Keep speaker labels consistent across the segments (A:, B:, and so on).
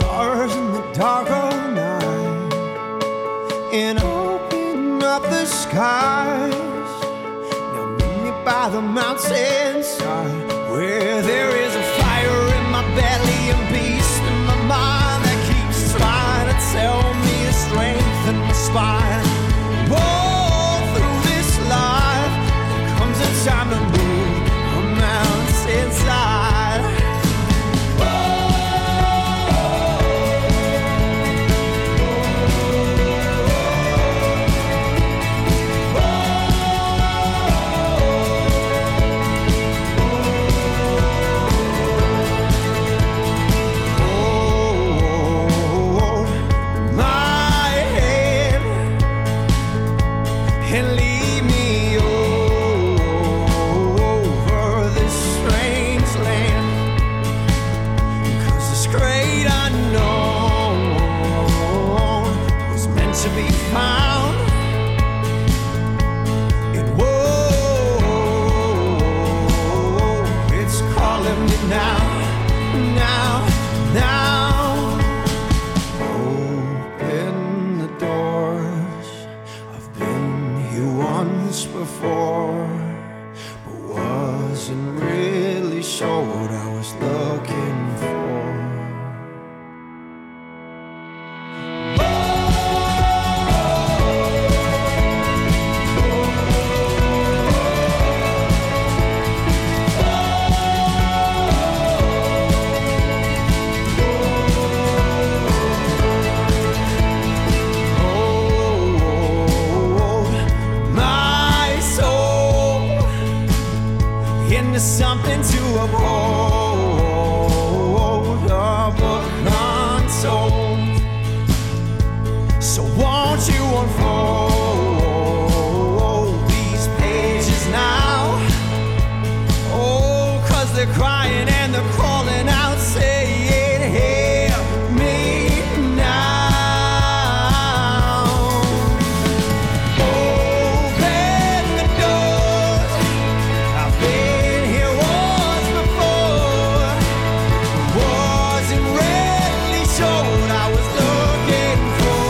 A: stars in the dark of night and open up the skies. Now meet me by the mountainside where there is a fire in my belly and peace in my mind that keeps trying to tell me to strengthen my spine. Whoa, through this life there comes a time to move a mountainside. And lead me over this strange land, 'cause this great unknown was meant to be found. And whoa, it's calling me now, now, now. Open the doors. I've been here once before, but wasn't really sure what I was looking for. Into something to uphold, a book untold. So won't you unfold these pages now? Oh, 'cause they're crying and they're calling out, saying, hear me now. Open the doors. I've been here once before, wasn't really sure what I was looking for.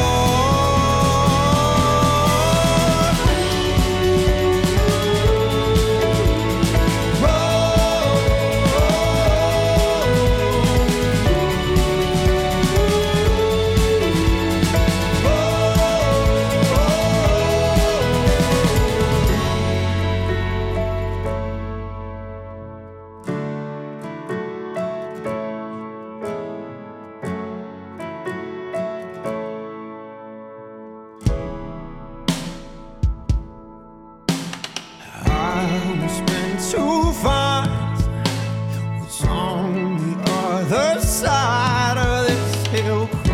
A: I was meant to find what's on the other side of this hill.